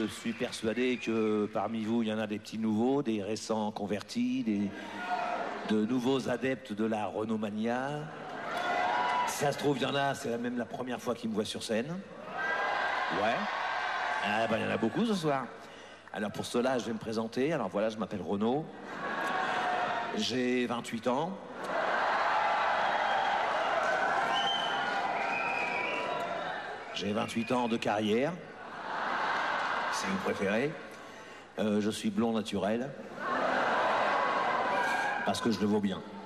suis persuadé que parmi vous, il y en a des petits nouveaux, des récents convertis, de nouveaux adeptes de la Renault-mania. Si ça se trouve, il y en a, c'est même la première fois qu'ils me voient sur scène. Ouais. Ah ben, il y en a beaucoup ce soir. Alors pour cela, je vais me présenter. Alors voilà, je m'appelle Renaud. J'ai 28 ans. J'ai 28 ans de carrière. Si vous préférez. Je suis blond naturel. Parce que je le vaux bien.